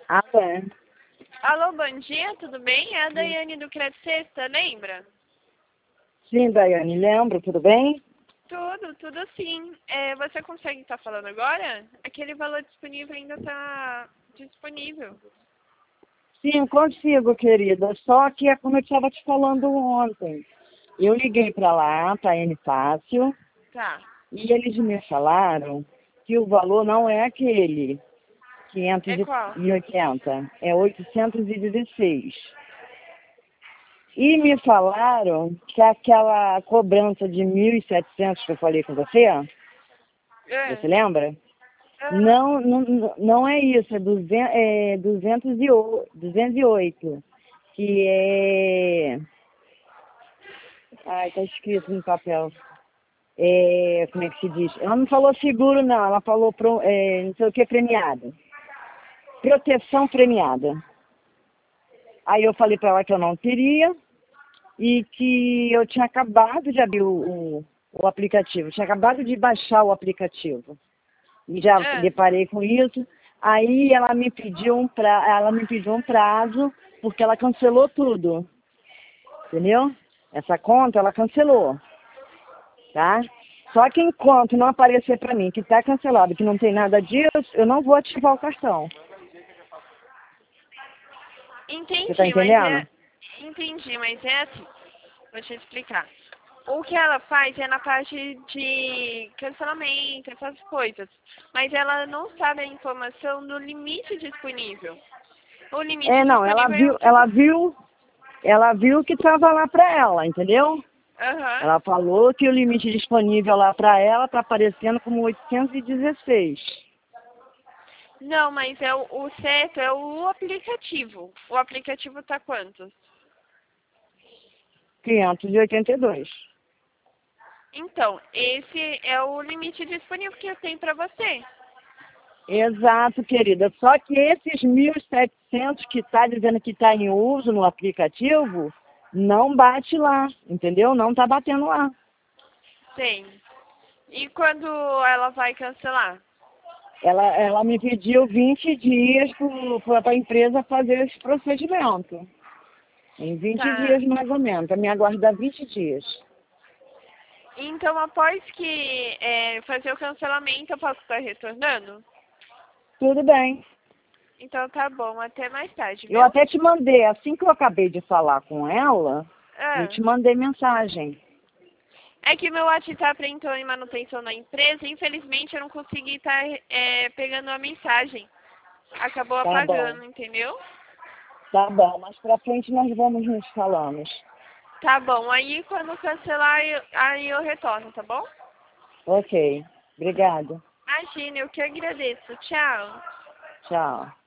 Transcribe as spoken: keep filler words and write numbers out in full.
Ah, é. Alô, bom dia, tudo bem? É a Daiane do Crédito Sexta, lembra? Sim, Daiane, lembro, tudo bem? Tudo, tudo sim. É, você consegue estar falando agora? Aquele valor disponível ainda está disponível. Sim, consigo, querida. Só que é como eu estava te falando ontem. Eu liguei para lá, para a N Fácil, Tá. e eles me falaram que o valor não é aquele, quinhentos É qual? e oitenta, é oitocentos e dezesseis. E me falaram que aquela cobrança de mil e setecentos que eu falei com você, É. você lembra? Aham. Não, não, não é isso, é, duzentos, é duzentos e oito, duzentos e oito, que é... Ai, tá escrito no papel. É, como é que se diz? Ela não falou seguro, não, ela falou pro, é, não sei o que, premiado. Proteção premiada. Aí eu falei para ela que eu não queria e que eu tinha acabado de abrir o, o, o aplicativo, tinha acabado de baixar o aplicativo. E já É. deparei com isso. Aí ela me pediu um pra, ela me pediu um prazo, porque ela cancelou tudo. Entendeu? Essa conta ela cancelou, tá? Só que enquanto não aparecer para mim que está cancelado, que não tem nada disso, eu não vou ativar o cartão. Você está Entendi, mas é. entendendo? Entendi, mas é assim. Vou te explicar. O que ela faz é na parte de cancelamento, essas coisas. Mas ela não sabe a informação do limite disponível. O limite É, não, ela disponível é o viu, que. ela viu, ela viu que estava lá para ela, entendeu? Aham. Ela falou que o limite disponível lá para ela está aparecendo como oitocentos e dezesseis. Não, mas é o, o certo é o aplicativo. O aplicativo tá quanto? quinhentos e oitenta e dois. Então, esse é o limite disponível que eu tenho para você. Exato, querida. Só que esses mil e setecentos que está dizendo que está em uso no aplicativo, não bate lá, entendeu? Não está batendo lá. Tem. E quando ela vai cancelar? Ela, ela me pediu vinte dias para a empresa fazer esse procedimento. Em vinte Tá. dias mais ou menos, para me aguardar vinte dias. Então, após que é, fazer o cancelamento, eu posso estar retornando? Tudo bem. Então, tá bom. Até mais tarde, Eu viu? até te mandei, assim que eu acabei de falar com ela, eu Ah. te mandei mensagem. É que meu WhatsApp entrou em manutenção na empresa. Infelizmente, eu não consegui estar é, pegando a mensagem. Acabou Tá bom, apagando, entendeu? tá bom. Mais pra frente nós vamos nos falando. Tá bom. Aí, quando cancelar, eu- aí eu retorno, tá bom? Ok. Obrigada. Imagina, eu que agradeço. Tchau. Tchau.